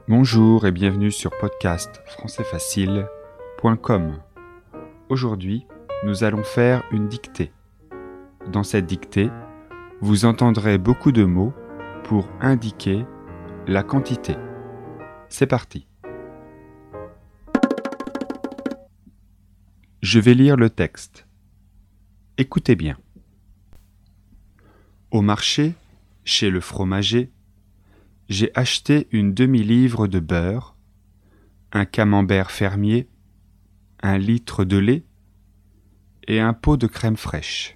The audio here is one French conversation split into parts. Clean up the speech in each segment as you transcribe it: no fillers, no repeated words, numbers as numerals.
Bonjour et bienvenue sur podcastfrançaisfacile.com. Aujourd'hui, nous allons faire une dictée. Dans cette dictée, vous entendrez beaucoup de mots pour indiquer la quantité. C'est parti. Je vais lire le texte. Écoutez bien. Au marché, chez le fromager, j'ai acheté une demi-livre de beurre, un camembert fermier, 1 litre de lait et un pot de crème fraîche.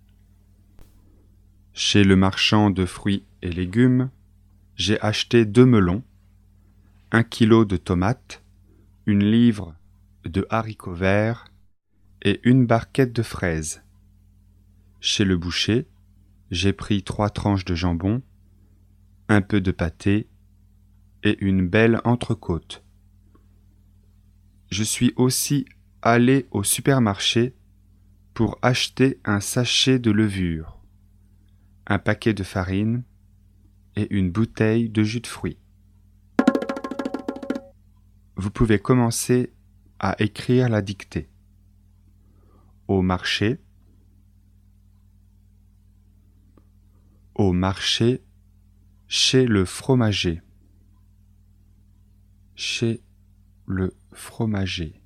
Chez le marchand de fruits et légumes, j'ai acheté 2 melons, 1 kilo de tomates, 1 livre de haricots verts et 1 barquette de fraises. Chez le boucher, j'ai pris 3 tranches de jambon, un peu de pâté et une belle entrecôte. Je suis aussi allé au supermarché pour acheter un sachet de levure, un paquet de farine et une bouteille de jus de fruits. Vous pouvez commencer à écrire la dictée. Au marché, chez le fromager, chez le fromager.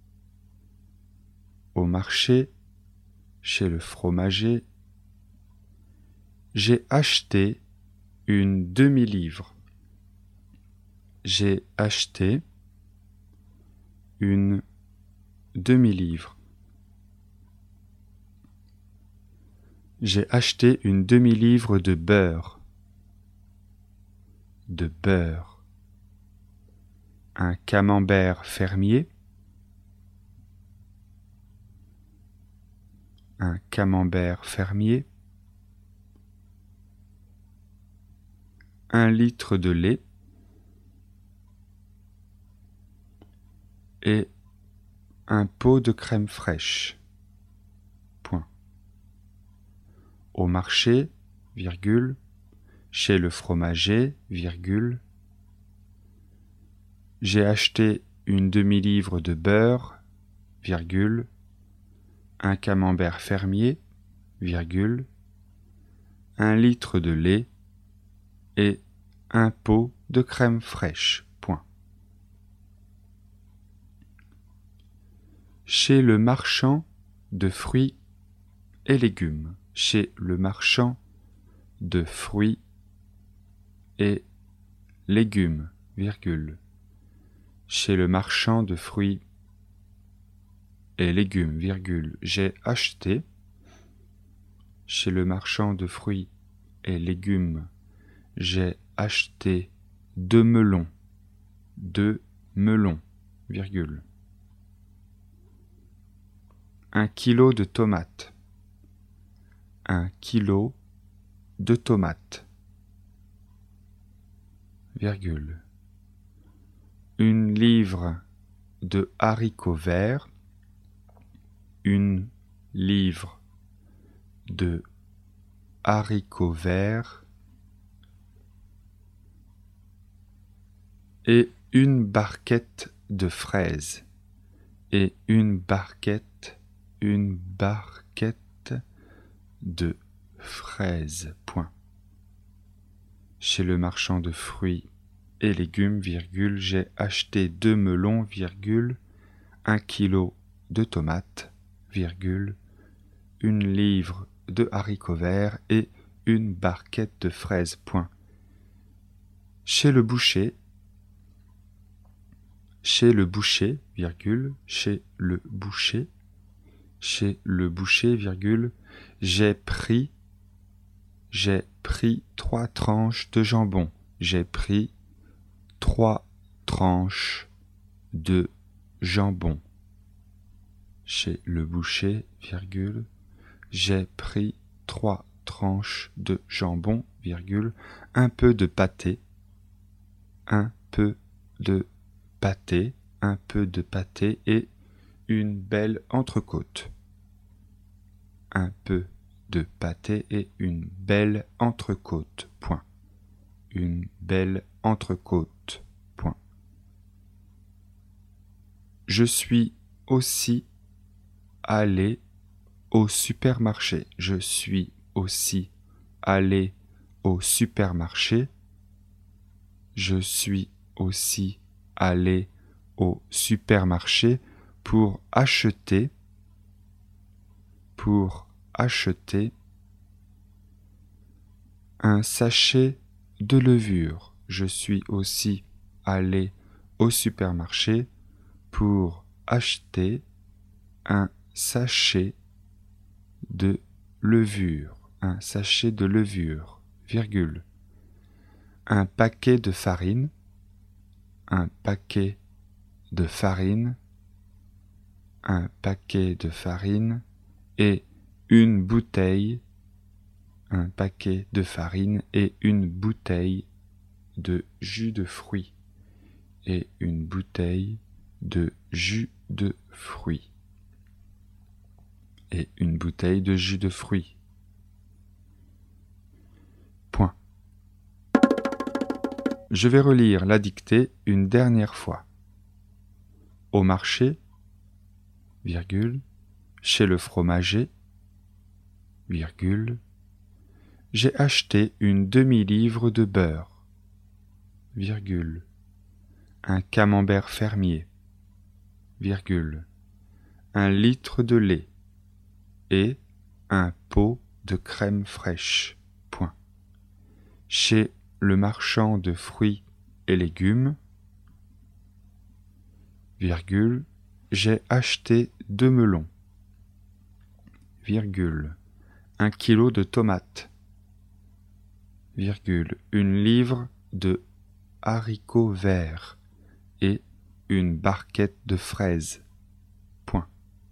Au marché, chez le fromager, j'ai acheté une demi-livre. J'ai acheté une demi-livre. J'ai acheté une demi-livre de beurre. De beurre. Un camembert fermier. Un camembert fermier. 1 litre de lait et un pot de crème fraîche. Point. Au marché, virgule, chez le fromager, virgule, j'ai acheté une demi-livre de beurre, virgule, un camembert fermier, virgule, 1 litre de lait et un pot de crème fraîche. Point. Chez le marchand de fruits et légumes. Chez le marchand de fruits et légumes, virgule. Chez le marchand de fruits et légumes, virgule, j'ai acheté. Chez le marchand de fruits et légumes, j'ai acheté 2 melons, virgule. 1 kilo de tomates, 1 kilo de tomates, virgule. 1 livre de haricots verts, 1 livre de haricots verts et 1 barquette de fraises et 1 barquette de fraises. Point. Chez le marchand de fruits et légumes, virgule, j'ai acheté 2 melons, virgule, 1 kilo de tomates, virgule, 1 livre de haricots verts et 1 barquette de fraises. Point. Chez le boucher, virgule, chez le boucher, virgule, j'ai pris 3 tranches de jambon. J'ai pris 3 tranches de jambon. Chez le boucher, virgule, j'ai pris 3 tranches de jambon, virgule, un peu de pâté et une belle entrecôte. Un peu de pâté et une belle entrecôte. Point. Une belle entrecôte. Point. Je suis aussi allé au supermarché. Je suis aussi allé au supermarché. Je suis aussi allé au supermarché pour acheter un sachet de levure. Je suis aussi allé au supermarché pour acheter un sachet de levure. Un sachet de levure, virgule. Un paquet de farine. Un paquet de farine. Un paquet de farine et une bouteille. Un paquet de farine et une bouteille de jus de fruits. Et une bouteille de jus de fruits. Et une bouteille de jus de fruits. Point. Je vais relire la dictée une dernière fois. Au marché, virgule, chez le fromager, virgule, j'ai acheté une demi-livre de beurre, virgule, un camembert fermier, virgule, un litre de lait et un pot de crème fraîche. Point. Chez le marchand de fruits et légumes, virgule, j'ai acheté 2 melons, virgule, 1 kilo de tomates, virgule, une livre de haricots verts et une barquette de fraises. Point.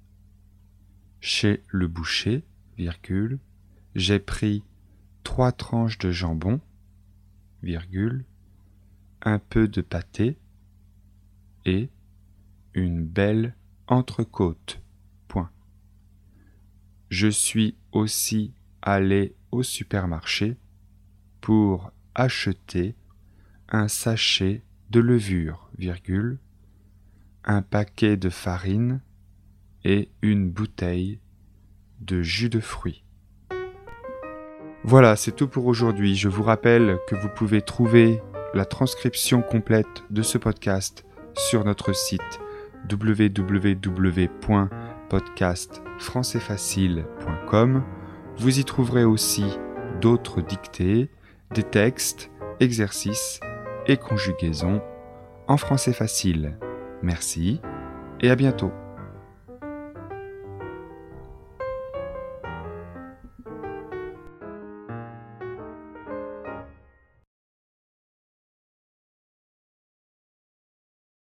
Chez le boucher, virgule, j'ai pris 3 tranches de jambon, virgule, un peu de pâté et une belle entrecôte. Point. Je suis aussi allé au supermarché pour acheter un sachet de levure, virgule, un paquet de farine et une bouteille de jus de fruits. Voilà, c'est tout pour aujourd'hui. Je vous rappelle que vous pouvez trouver la transcription complète de ce podcast sur notre site www.podcastfrancaisfacile.com. Vous y trouverez aussi d'autres dictées, des textes, exercices et conjugaisons en français facile. Merci et à bientôt.